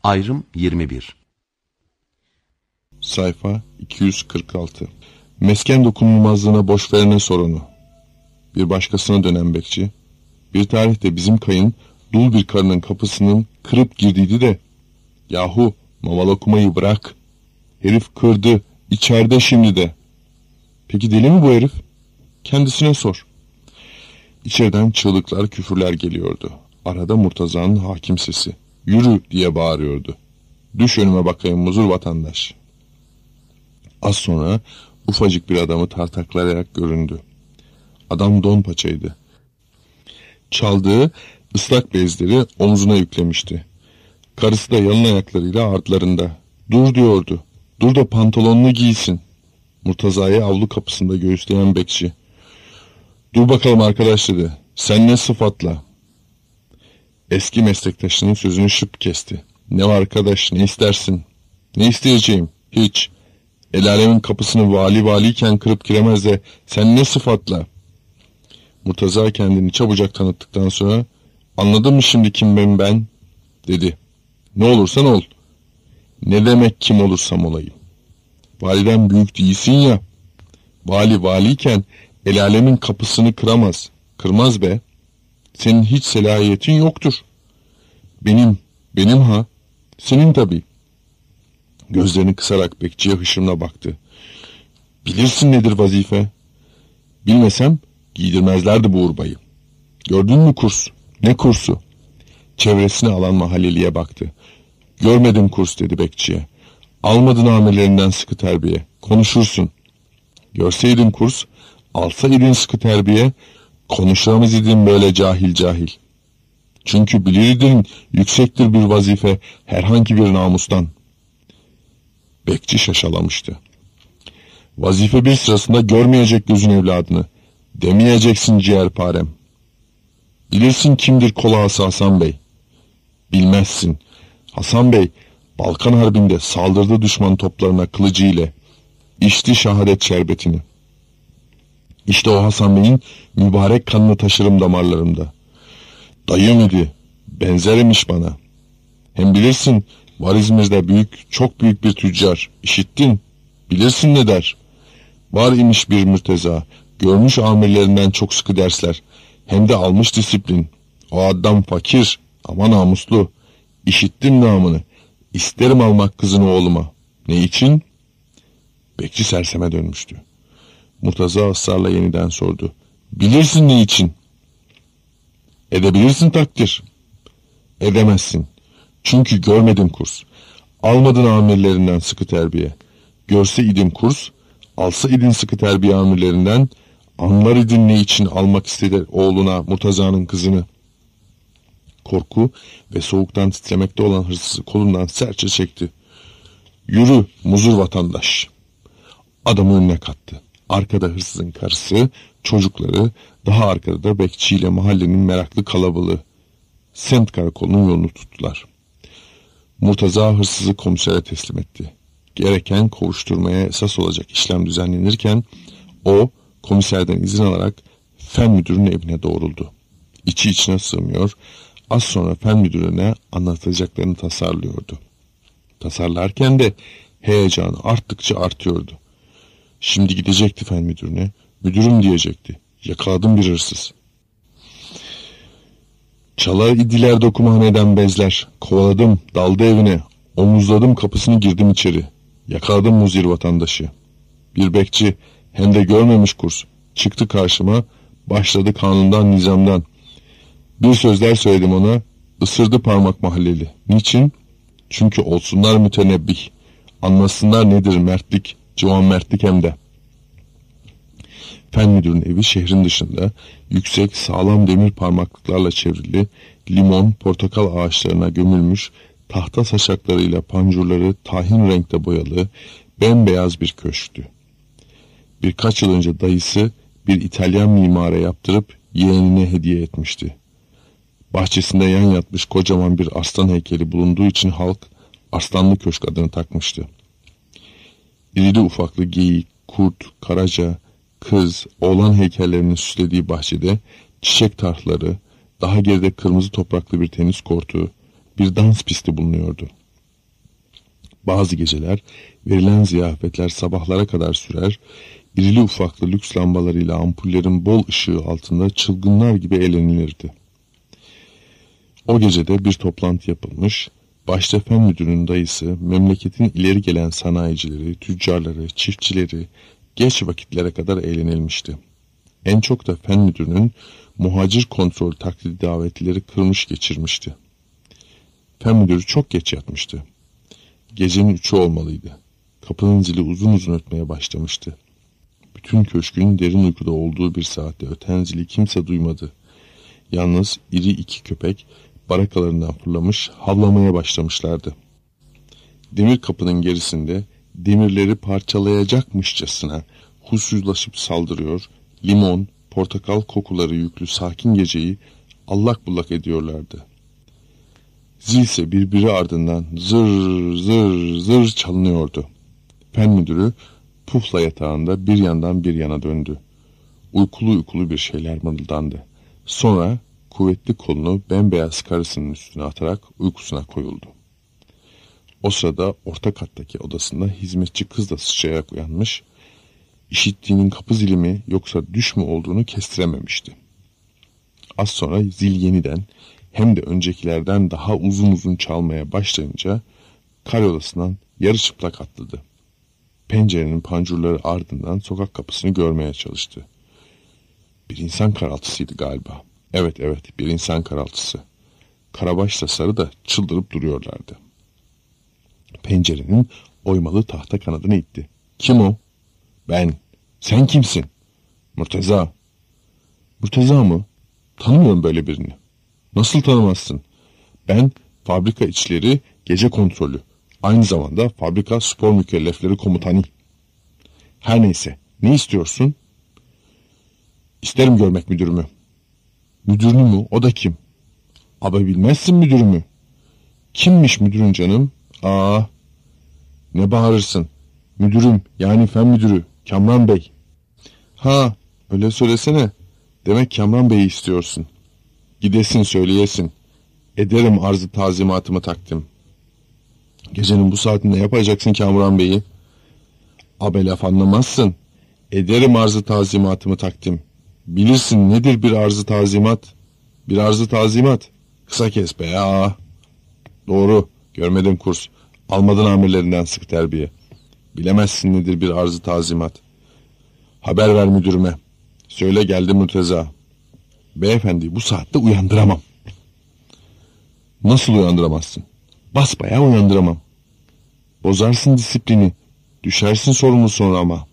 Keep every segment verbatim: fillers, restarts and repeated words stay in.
Ayrım yirmi bir. Sayfa iki yüz kırk altı. Mesken dokunulmazlığına boş verene sorunu. Bir başkasına dönen bekçi. Bir tarihte bizim kayın dul bir karının kapısının kırıp girdiydi de. Yahu mamal okumayı bırak. Herif kırdı, içeride şimdi de. Peki deli mi bu herif? Kendisine sor. İçeriden çığlıklar, küfürler geliyordu. Arada Murtaza'nın hakim sesi. Yürü diye bağırıyordu. Düş önüme bakayım muzur vatandaş. Az sonra ufacık bir adamı tartaklayarak göründü. Adam don paçaydı. Çaldığı ıslak bezleri omzuna yüklemişti. Karısı da yalın ayaklarıyla ardlarında. Dur diyordu. Dur da pantolonunu giysin. Murtaza'yı avlu kapısında göğüsleyen bekçi. Dur bakalım arkadaş dedi. Sen ne sıfatla? Eski meslektaşının sözünü şıp kesti. Ne var arkadaş, ne istersin? Ne isteyeceğim? Hiç. El alemin kapısını vali valiyken kırıp giremez de sen ne sıfatla? Murtaza kendini çabucak tanıttıktan sonra anladın mı şimdi kim ben ben? Dedi. Ne olursan ol. Ne demek kim olursam olayım? Validen büyük değilsin ya. Vali valiyken el alemin kapısını kıramaz. Kırmaz be. Senin hiç selahiyetin yoktur. Benim, benim ha. Senin tabii. Gözlerini kısarak bekçiye hışımla baktı. Bilirsin nedir vazife? Bilmesem giydirmezlerdi bu urbayı. Gördün mü kurs? Ne kursu? Çevresine alan mahalleliye baktı. Görmedim kurs dedi bekçiye. Almadın amirlerinden sıkı terbiye. Konuşursun. Görseydin kurs, alsaydın sıkı terbiye, konuşamaz idin böyle cahil cahil. Çünkü bilirdin yüksektir bir vazife herhangi bir namustan. Bekçi şaşalamıştı. Vazife bir sırasında görmeyecek gözün evladını. Demeyeceksin ciğerparem. Bilirsin kimdir kolağası Hasan Bey. Bilmezsin. Hasan Bey, Balkan Harbi'nde saldırdı düşman toplarına kılıcı ile. İçti şehadet şerbetini. İşte o Hasan Bey'in mübarek kanını taşırım damarlarımda. Dayım idi, benzermiş bana. Hem bilirsin, var İzmir'de büyük, çok büyük bir tüccar. İşittin, bilirsin ne der. Var imiş bir Mürteza, görmüş amirlerinden çok sıkı dersler. Hem de almış disiplin. O adam fakir ama namuslu. İşittim namını. İsterim almak kızını oğluma. Ne için? Bekçi serseme dönmüştü. Murtaza ısrarla yeniden sordu. Bilirsin ne için? Edebilirsin takdir. Edemezsin. Çünkü görmedim kurs. Almadın amirlerinden sıkı terbiye. Görse idin kurs, alsa idin sıkı terbiye amirlerinden, anlar idin ne için almak istedi oğluna Murtaza'nın kızını. Korku ve soğuktan titremekte olan hırsızı kolundan sertçe çekti. Yürü muzur vatandaş. Adamı önüne kattı. Arkada hırsızın karısı, çocukları, daha arkada da bekçiyle mahallenin meraklı kalabalığı. Semt karakolunun yolunu tuttular. Murtaza hırsızı komisere teslim etti. Gereken kovuşturmaya esas olacak işlem düzenlenirken o komiserden izin alarak fen müdürünün evine doğruldu. İçi içine sığmıyor, az sonra fen müdürüne anlatacaklarını tasarlıyordu. Tasarlarken de heyecanı arttıkça artıyordu. Şimdi gidecekti fen müdürüne, müdürüm diyecekti. Yakaladım bir hırsız. Çalar idiler dokumhaneden bezler. Kovaladım, daldı evine. Omuzladım kapısını girdim içeri. Yakaladım muzir vatandaşı. Bir bekçi, hem de görmemiş kurs. Çıktı karşıma, başladı kanundan nizamdan. Bir sözler söyledim ona, ısırdı parmak mahalleli. Niçin? Çünkü olsunlar mütenebbih. Anlasınlar nedir mertlik, civan mertlik hem de. Fen müdürün evi şehrin dışında, yüksek sağlam demir parmaklıklarla çevrili, limon, portakal ağaçlarına gömülmüş, tahta saçaklarıyla pancurları tahin renkte boyalı, bembeyaz bir köşktü. Birkaç yıl önce dayısı bir İtalyan mimara yaptırıp yeğenine hediye etmişti. Bahçesinde yan yatmış kocaman bir aslan heykeli bulunduğu için halk Arslanlı Köşk adını takmıştı. İrili ufaklı geyik, kurt, karaca, kız, oğlan heykellerinin süslediği bahçede çiçek tarhları, daha geride kırmızı topraklı bir tenis kortu, bir dans pisti bulunuyordu. Bazı geceler verilen ziyafetler sabahlara kadar sürer, irili ufaklı lüks lambalarıyla ampullerin bol ışığı altında çılgınlar gibi eğlenilirdi. O gecede bir toplantı yapılmış, başta fen müdürünün dayısı, memleketin ileri gelen sanayicileri, tüccarları, çiftçileri geç vakitlere kadar eğlenilmişti. En çok da fen müdürünün muhacir kontrol taklidi davetlileri kırmış geçirmişti. Fen müdürü çok geç yatmıştı. Gecenin üçü olmalıydı. Kapının zili uzun uzun ötmeye başlamıştı. Bütün köşkün derin uykuda olduğu bir saatte öten zili kimse duymadı. Yalnız iri iki köpek barakalarından fırlamış havlamaya başlamışlardı. Demir kapının gerisinde demirleri parçalayacakmışçasına huysuzlaşıp saldırıyor, limon, portakal kokuları yüklü sakin geceyi allak bullak ediyorlardı. Zil ise birbiri ardından zır zır zır çalınıyordu. Fen müdürü pufla yatağında bir yandan bir yana döndü. Uykulu uykulu bir şeyler mırıldandı. Sonra kuvvetli kolunu bembeyaz karısının üstüne atarak uykusuna koyuldu. O sırada orta kattaki odasında hizmetçi kız da sıçrayarak uyanmış, işittiğinin kapı zili mi yoksa düş mü olduğunu kestirememişti. Az sonra zil yeniden hem de öncekilerden daha uzun uzun çalmaya başlayınca karyodasından yarı çıplak atladı. Pencerenin pancurları ardından sokak kapısını görmeye çalıştı. Bir insan karaltısıydı galiba. Evet evet bir insan karaltısı. Karabaşla Sarı da çıldırıp duruyorlardı. Pencerenin oymalı tahta kanadını itti. Kim o? Ben. Sen kimsin? Murteza. Murteza mı? Tanımıyorum böyle birini. Nasıl tanımazsın? Ben fabrika içleri gece kontrolü. Aynı zamanda fabrika spor mükellefleri komutanı. Her neyse. Ne istiyorsun? İsterim görmek müdürümü. Müdürünü mü? O da kim? Abi bilmezsin müdürümü. Kimmiş müdürün canım? Aa, ne bağırırsın? Müdürüm yani fen müdürü Kamran Bey. Ha, öyle söylesene. Demek Kamran Bey'i istiyorsun. Gidesin söyleyesin. Ederim arzı tazimatımı takdim. Gecenin bu saatinde yapacaksın Kamran Bey'i. Abe laf anlamazsın. Ederim arzı tazimatımı takdim. Bilirsin nedir bir arzı tazimat? Bir arzı tazimat. Kısa kes be ya. Doğru. Görmedim kurs. Almadın amirlerinden sık terbiye. Bilemezsin nedir bir arzı tazimat. Haber ver müdürüme. Söyle geldi Murteza. Beyefendi bu saatte uyandıramam. Nasıl uyandıramazsın? Basbayağı uyandıramam. Bozarsın disiplini. Düşersin sorumlu sonra ama.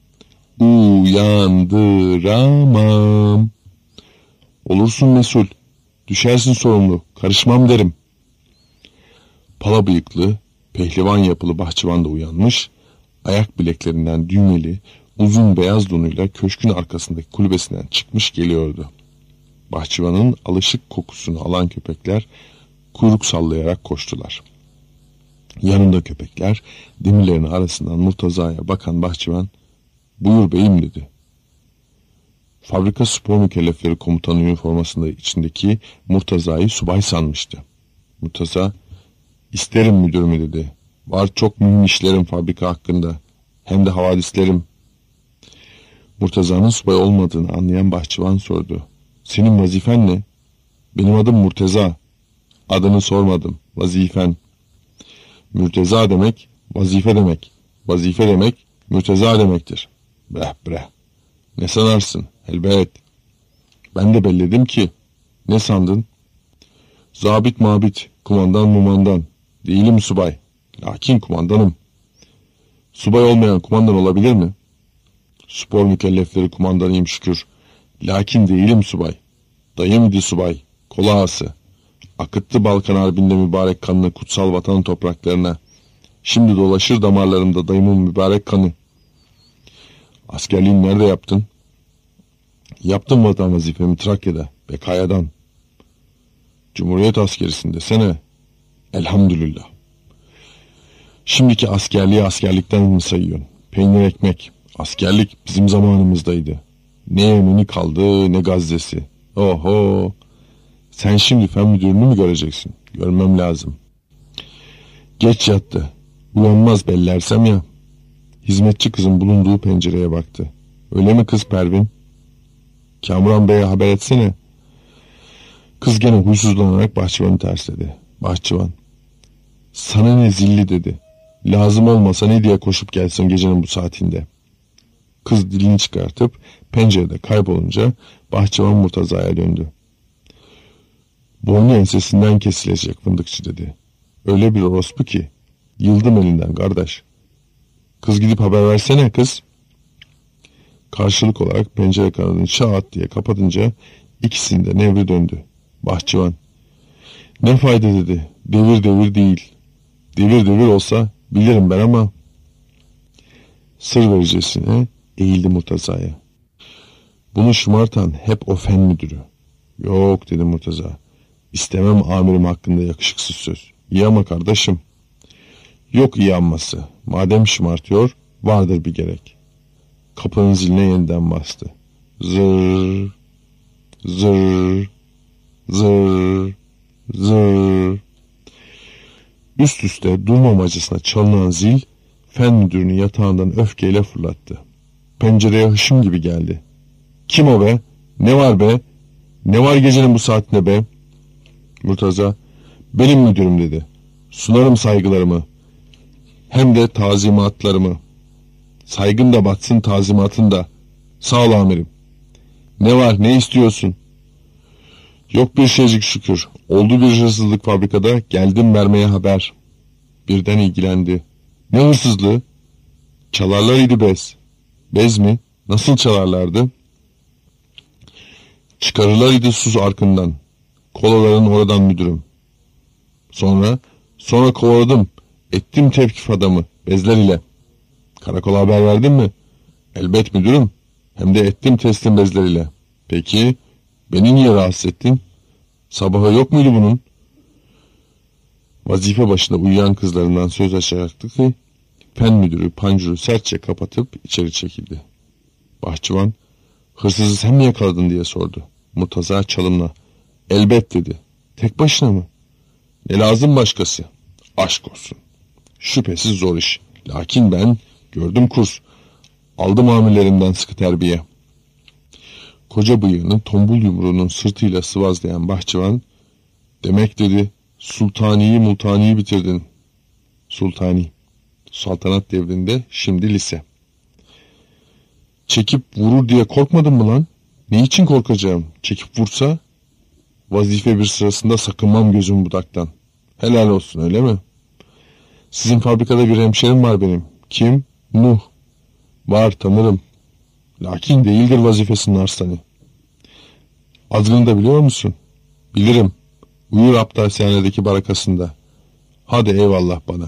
Uyandıramam. Olursun mesul. Düşersin sorumlu. Karışmam derim. Pala bıyıklı, pehlivan yapılı bahçıvan da uyanmış, ayak bileklerinden düğmeli, uzun beyaz donuyla köşkün arkasındaki kulübesinden çıkmış geliyordu. Bahçıvanın alışık kokusunu alan köpekler kuyruk sallayarak koştular. Yanında köpekler demirlerin arasından Murtaza'ya bakan bahçıvan, "Buyur beyim" dedi. Fabrika spor mükellefleri komutanı üniformasında içindeki Murtaza'yı subay sanmıştı. Murtaza, "İsterim müdürümü" dedi. "Var çok mühim işlerim fabrika hakkında. Hem de havadislerim." Murtaza'nın subay olmadığını anlayan bahçıvan sordu. "Senin vazifen ne?" "Benim adım Murteza." "Adını sormadım. Vazifen." Mürteza demek, vazife demek. Vazife demek, mürteza demektir. Breh breh. Ne sanarsın? Elbet. Ben de belledim ki. Ne sandın? Zabit mabit, kumandan mumandan. Değilim subay. Lakin kumandanım. Subay olmayan kumandan olabilir mi? Spor mükellefleri kumandanıyım şükür. Lakin değilim subay. Dayım idi subay. Kol ağası. Akıttı Balkan Harbi'nde mübarek kanını kutsal vatanın topraklarına. Şimdi dolaşır damarlarımda dayımın mübarek kanı. Askerliğini nerede yaptın? Yaptım vatan vazifemi Trakya'da, Bekaya'dan. Cumhuriyet askerisin desene. Elhamdülillah. Şimdiki askerliği askerlikten mi sayıyorsun? Peynir ekmek. Askerlik bizim zamanımızdaydı. Ne Yemeni kaldı ne Gazze'si. Oho. Sen şimdi fen müdürünü mü göreceksin? Görmem lazım. Geç yattı. Uyanmaz bellersem ya. Hizmetçi kızın bulunduğu pencereye baktı. Öyle mi kız Pervin? Kamuran Bey'e haber etsene. Kız gene huysuzlanarak bahçıvanı tersledi. Bahçıvan, sana ne zilli dedi. Lazım olmasa ne diye koşup gelsin gecenin bu saatinde. Kız dilini çıkartıp pencerede kaybolunca bahçıvan Murtaza'ya döndü. Boynu ensesinden kesilecek fındıkçı dedi. Öyle bir orospu ki yıldım elinden kardeş. Kız gidip haber versene kız. Karşılık olarak pencere kanadını şaat diye kapatınca ikisinde nevri döndü. Bahçıvan, ne fayda dedi. Devir devir değil. Devir devir olsa bilirim ben ama. Sır vericesine eğildi Murtaza'ya. Bunu şımartan hep o fen müdürü. Yok dedi Murtaza. İstemem amirim hakkında yakışıksız söz. İyi ama kardeşim. Yok iyi anması. Madem şımartıyor vardır bir gerek. Kapının ziline yeniden bastı. Zır, zır, zır, zır. Üst üste durmamacasına çalınan zil fen müdürünü yatağından öfkeyle fırlattı. Pencereye hışım gibi geldi. Kim o be? Ne var be? Ne var gecenin bu saatinde be? Murtaza, benim müdürüm dedi. Sunarım saygılarımı. Hem de tazimatlarımı. Saygın da batsın tazimatın da. Sağ ol amirim. Ne var ne istiyorsun? Yok bir şeycik şükür. Oldu bir hırsızlık fabrikada, geldim vermeye haber. Birden ilgilendi. Ne hırsızlığı? Çalarlar idi bez. Bez mi? Nasıl çalarlardı? Çıkarırlar idi sus arkından. Kolaların oradan müdürüm. Sonra, sonra kovaladım. Ettim tevkif adamı, bezler ile. Karakola haber verdin mi? Elbet müdürüm. Hem de ettim teslim bezler ile. Peki, beni niye rahatsız ettin? Sabahı yok muydu bunun? Vazife başında uyuyan kızlarından söz açacaktı ki, fen müdürü pancuru sertçe kapatıp içeri çekildi. Bahçıvan, hırsızı sen mi yakaladın diye sordu. Murtaza çalımla, elbet dedi. Tek başına mı? Ne lazım başkası? Aşk olsun. Şüphesiz zor iş. Lakin ben gördüm kurs. Aldım amirlerimden sıkı terbiye. Koca bıyığını tombul yumruğunun sırtıyla sıvazlayan bahçıvan, demek dedi, sultaniyi multaniyi bitirdin. Sultani, saltanat devrinde, şimdi lise. Çekip vurur diye korkmadın mı lan? Ne için korkacağım? Çekip vursa, vazife bir sırasında sakınmam gözüm budaktan. Helal olsun öyle mi? Sizin fabrikada bir hemşerim var benim. Kim? Nuh. Var tanırım. Lakin değildir vazifesinin arslanı. Adını da biliyor musun? Bilirim. Uyur Abdülhasenedeki barakasında. Hadi eyvallah bana.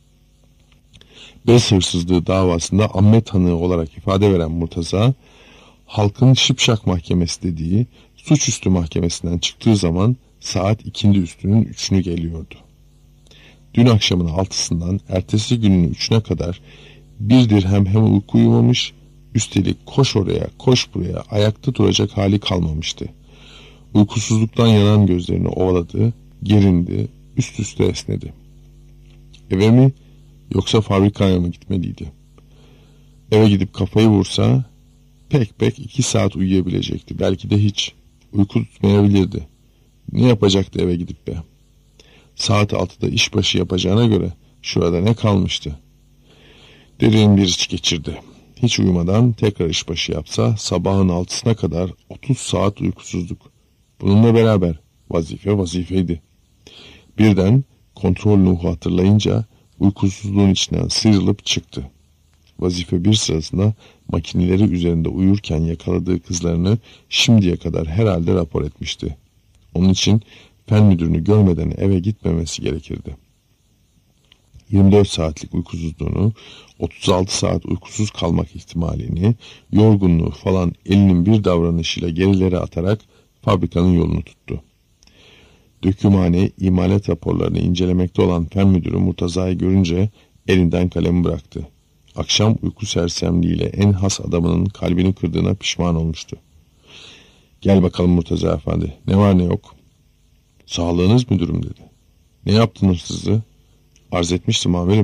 Bez hırsızlığı davasında amme tanığı olarak ifade veren Murtaza, halkın şipşak mahkemesi dediği suçüstü mahkemesinden çıktığı zaman saat ikindi üstünün üçünü geliyordu. Dün akşamın altısından ertesi günün üçüne kadar bir dirhem hem uyku uyumamış, üstelik koş oraya koş buraya ayakta duracak hali kalmamıştı. Uykusuzluktan yanan gözlerini ovaladı, gerindi, üst üste esnedi. Eve mi yoksa fabrikaya mı gitmeliydi? Eve gidip kafayı vursa pek pek iki saat uyuyabilecekti. Belki de hiç. Uyku tutmayabilirdi. Ne yapacaktı eve gidip be? Saat altıda işbaşı yapacağına göre şurada ne kalmıştı? Derin bir iç geçirdi. Hiç uyumadan tekrar işbaşı yapsa sabahın altısına kadar otuz saat uykusuzluk. Bununla beraber vazife vazifeydi. Birden kontrol Nuh'u hatırlayınca uykusuzluğun içinden sıyrılıp çıktı. Vazife bir sırasında makineleri üzerinde uyurken yakaladığı kızlarını şimdiye kadar herhalde rapor etmişti. Onun için fen müdürünü görmeden eve gitmemesi gerekirdi. yirmi dört saatlik uykusuzluğunu, otuz altı saat uykusuz kalmak ihtimalini, yorgunluğu falan elinin bir davranışıyla gerilere atarak fabrikanın yolunu tuttu. Dökümhane, imalat raporlarını incelemekte olan fen müdürü Murtaza'yı görünce elinden kalemi bıraktı. Akşam uyku sersemliğiyle en has adamının kalbini kırdığına pişman olmuştu. Gel bakalım Murtaza efendi, ne var ne yok? Sağlığınız müdürüm dedi. Ne yaptın hırsızı? Arz etmiştim amirim.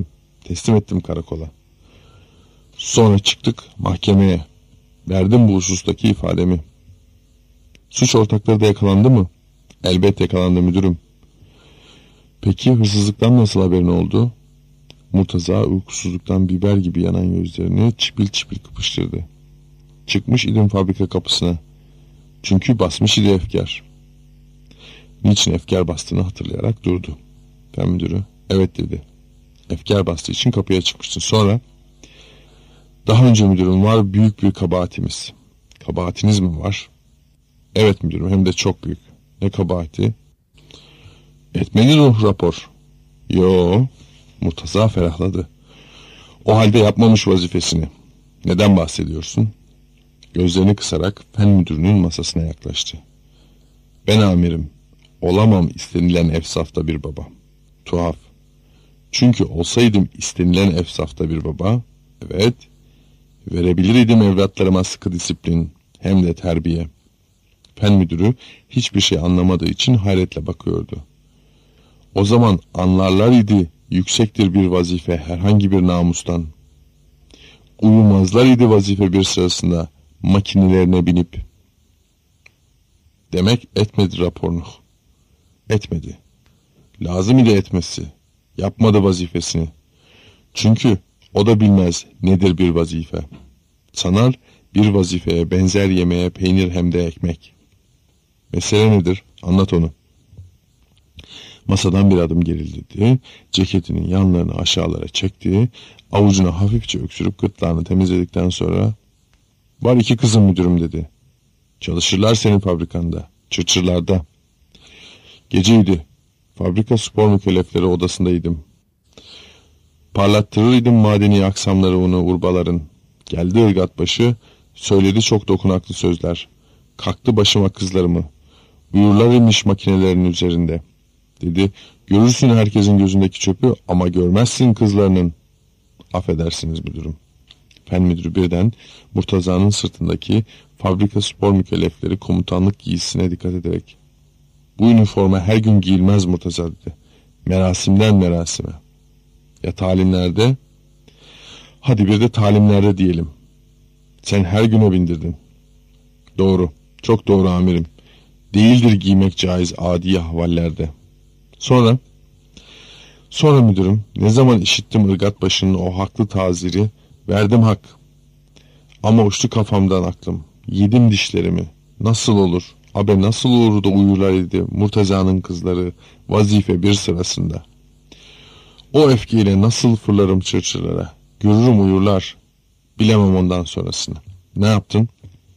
Teslim ettim karakola. Sonra çıktık mahkemeye. Verdim bu husustaki ifademi. Suç ortakları da yakalandı mı? Elbette yakalandı müdürüm. Peki hırsızlıktan nasıl haberin oldu? Murtaza uykusuzluktan biber gibi yanan gözlerini çipil çipil kıpıştırdı. Çıkmış idim fabrika kapısına. Çünkü basmış idi efkar. Niçin efkar bastığını hatırlayarak durdu. Fen müdürü evet dedi. Efkar bastığı için kapıya çıkmıştın. Sonra daha önce müdürüm var büyük bir kabahatimiz. Kabahatiniz mi var? Evet müdürüm hem de çok büyük. Ne kabahati? Etmedi ruh rapor. Yo. Murtaza ferahladı. O halde yapmamış vazifesini. Neden bahsediyorsun? Gözlerini kısarak fen müdürünün masasına yaklaştı. Ben amirim. Olamam istenilen efsafta bir baba. Tuhaf. Çünkü olsaydım istenilen efsafta bir baba, evet, verebilirdim evlatlarıma sıkı disiplin, hem de terbiye. Fen müdürü hiçbir şey anlamadığı için hayretle bakıyordu. O zaman anlarlar idi yüksektir bir vazife herhangi bir namustan. Uyumazlar idi vazife bir sırasında makinelerine binip. Demek etmedi raporunu. Etmedi. Lazım idi etmesi. Yapmadı vazifesini. Çünkü o da bilmez nedir bir vazife. Sanar bir vazifeye benzer yemeğe peynir hem de ekmek. Mesele nedir? Anlat onu. Masadan bir adım gerildi. Ceketinin yanlarını aşağılara çekti. Avucuna hafifçe öksürüp gırtlağını temizledikten sonra var iki kızım müdürüm dedi. Çalışırlar senin fabrikanda. Çırçırlarda. Geceydi. Fabrika spor mükellefleri odasındaydım. Parlattırırdım madeni aksamları onu urbaların. Geldi ırgat başı, söyledi çok dokunaklı sözler. Kalktı başıma kızlarımı. Uyurlar imiş makinelerin üzerinde. Dedi, görürsün herkesin gözündeki çöpü ama görmezsin kızlarının. Affedersiniz müdürüm. Fen müdürü birden Murtaza'nın sırtındaki fabrika spor mükellefleri komutanlık giysisine dikkat ederek, bu üniforma her gün giyilmez Murtaza dedi. Merasimden merasime. Ya talimlerde? Hadi bir de talimlerde diyelim. Sen her güne bindirdin. Doğru, çok doğru amirim. Değildir giymek caiz adi ahvallerde. Sonra? Sonra müdürüm, ne zaman işittim ırgat başının o haklı taziri, verdim hak. Ama uçtu kafamdan aklım. Yedim dişlerimi. Nasıl olur? Abe nasıl olur da uyurlar idi Murtaza'nın kızları vazife bir sırasında. O öfkeyle nasıl fırlarım çırçırlara. Görürüm uyurlar. Bilemem ondan sonrasını. Ne yaptın?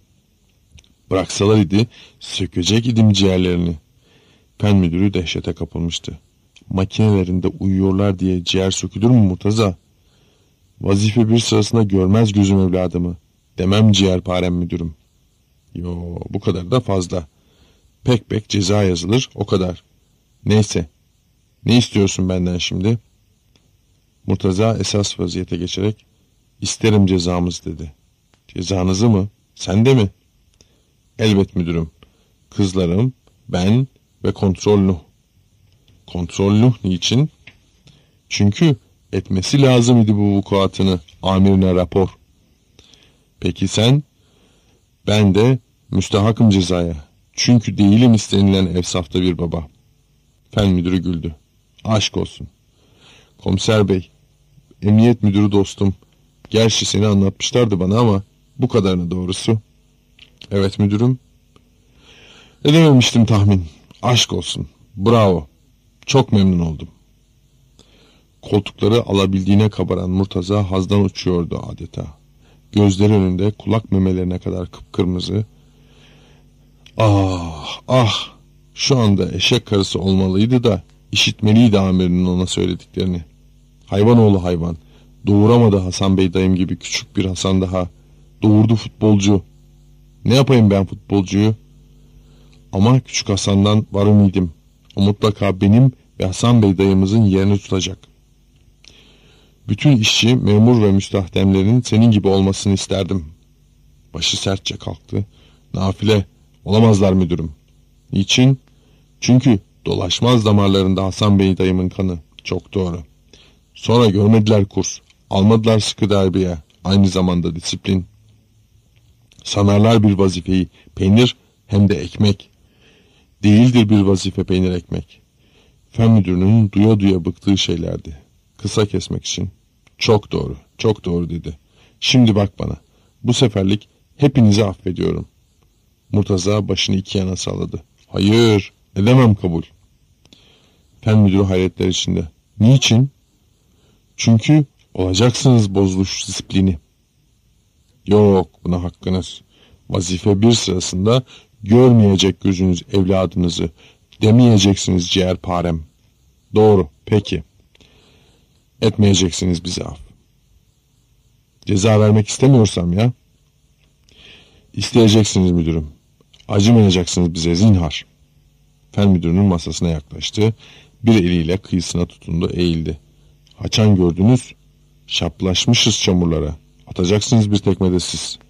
Bıraksalar idi sökecek idim ciğerlerini. Fen müdürü dehşete kapılmıştı. Makinelerinde uyuyorlar diye ciğer sökülür mü Murtaza? Vazife bir sırasında görmez gözüm evladımı. Demem ciğerparem müdürüm. Yo, bu kadar da fazla. Pek pek ceza yazılır, o kadar. Neyse. Ne istiyorsun benden şimdi? Murtaza esas vaziyete geçerek, isterim cezamız dedi. Cezanızı mı? Sen de mi? Elbet müdürüm. Kızlarım, ben ve kontrol Nuh. Kontrol Nuh niçin? Çünkü etmesi lazım idi bu vukuatını, amirine rapor. Peki sen? Ben de müstahakım cezaya. Çünkü değilim istenilen evsafta bir baba. Fen müdürü güldü. Aşk olsun. Komiser bey, emniyet müdürü dostum. Gerçi seni anlatmışlardı bana ama bu kadarını doğrusu. Evet müdürüm. Edememiştim tahmin. Aşk olsun. Bravo. Çok memnun oldum. Koltukları alabildiğine kabaran Murtaza hazdan uçuyordu adeta. Gözleri önünde kulak memelerine kadar kıpkırmızı. Ah ah, şu anda eşek karısı olmalıydı da işitmeliydi amirinin ona söylediklerini. Hayvanoğlu hayvan, doğuramadı Hasan Bey dayım gibi küçük bir Hasan daha. Doğurdu futbolcu. Ne yapayım ben futbolcuyu? Ama küçük Hasan'dan var ümidim. O mutlaka benim ve Hasan Bey dayımızın yerini tutacak. Bütün işçi, memur ve müstahdemlerin senin gibi olmasını isterdim. Başı sertçe kalktı. Nafile, olamazlar müdürüm. Niçin? Çünkü dolaşmaz damarlarında Hasan Bey dayımın kanı. Çok doğru. Sonra görmediler kurs, almadılar sıkı darbeye, aynı zamanda disiplin. Sanarlar bir vazifeyi peynir hem de ekmek. Değildir bir vazife peynir ekmek. Fen müdürünün duya duya bıktığı şeylerdi. Kısa kesmek için. Çok doğru, çok doğru dedi. Şimdi bak bana, bu seferlik hepinizi affediyorum. Murtaza başını iki yana salladı. Hayır, edemem kabul. Fen müdürü hayretler içinde. Niçin? Çünkü olacaksınız bozuluş disiplini. Yok, buna hakkınız. Vazife bir sırasında görmeyecek gözünüz evladınızı, demeyeceksiniz ciğerparem. Doğru, peki. Etmeyeceksiniz bize af. Ceza vermek istemiyorsam ya. İsteyeceksiniz müdürüm. Acımayacaksınız bize zinhar. Fen müdürünün masasına yaklaştı. Bir eliyle kıyısına tutundu, eğildi. Haçan gördünüz, şaplaşmışız çamurlara. Atacaksınız bir tekmede siz.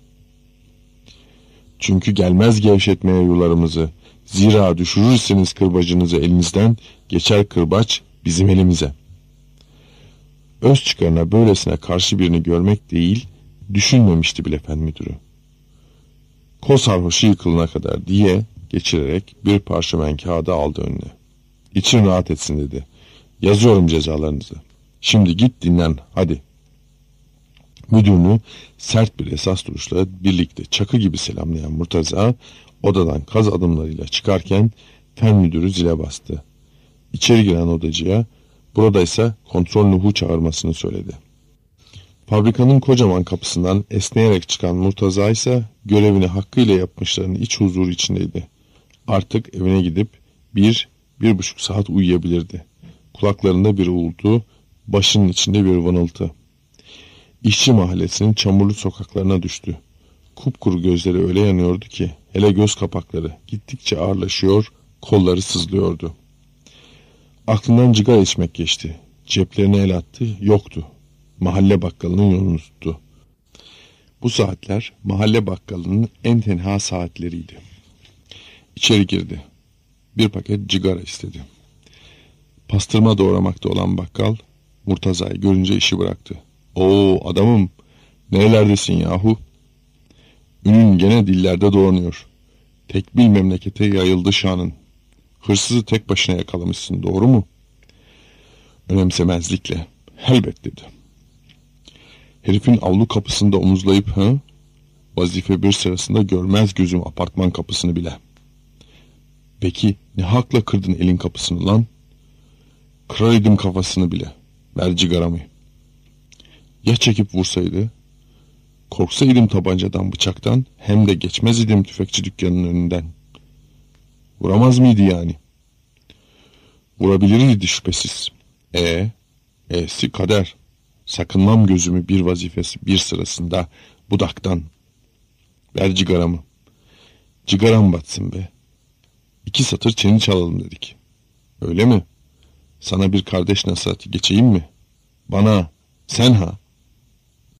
Çünkü gelmez gevşetmeye yularımızı. Zira düşürürseniz kırbacınızı elinizden, geçer kırbaç bizim elimize. Öz çıkarına böylesine karşı birini görmek değil, düşünmemişti bile fen müdürü. Kol sarhoşu yıkılana kadar diye geçirerek bir parşömen kağıdı aldı önüne. İçin rahat etsin dedi. Yazıyorum cezalarınızı. Şimdi git dinlen hadi. Müdürünü sert bir esas duruşla birlikte çakı gibi selamlayan Murtaza odadan kaz adımlarıyla çıkarken fen müdürü zile bastı. İçeri giren odacıya buradaysa kontrol nuhu çağırmasını söyledi. Fabrikanın kocaman kapısından esneyerek çıkan Murtaza ise görevini hakkıyla yapmışların iç huzuru içindeydi. Artık evine gidip bir, bir buçuk saat uyuyabilirdi. Kulaklarında bir uğultu, başının içinde bir vınıltı. İşçi mahallesinin çamurlu sokaklarına düştü. Kupkuru gözleri öyle yanıyordu ki, hele göz kapakları gittikçe ağırlaşıyor, kolları sızlıyordu. Aklından cigara içmek geçti. Ceplerine el attı, yoktu. Mahalle bakkalının yolunu tuttu. Bu saatler mahalle bakkalının en tenha saatleriydi. İçeri girdi. Bir paket cigara istedi. Pastırma doğramakta olan bakkal Murtaza'yı görünce işi bıraktı. Oo adamım, nerelerdesin yahu? Ünün gene dillerde dolanıyor. Tekbil memlekete yayıldı şanın. Hırsızı tek başına yakalamışsın, doğru mu? Önemsemezlikle. Elbet dedi. Herifin avlu kapısında omuzlayıp ha? Vazife bir sırasında görmez gözüm apartman kapısını bile. Peki ne hakla kırdın elin kapısını lan? Kırarıydım kafasını bile. Ver cigaramı. Ya çekip vursaydı? Korksaydım tabancadan, bıçaktan, hem de geçmez idim tüfekçi dükkanının önünden. Vuramaz mıydı yani? Vurabilirdi şüphesiz. E, e'si kader. Sakınmam gözümü bir vazifesi bir sırasında budaktan. Ver cigaramı. Cigaram batsın be. İki satır çeni çalalım dedik. Öyle mi? Sana bir kardeş nasihatı geçeyim mi? Bana, sen ha?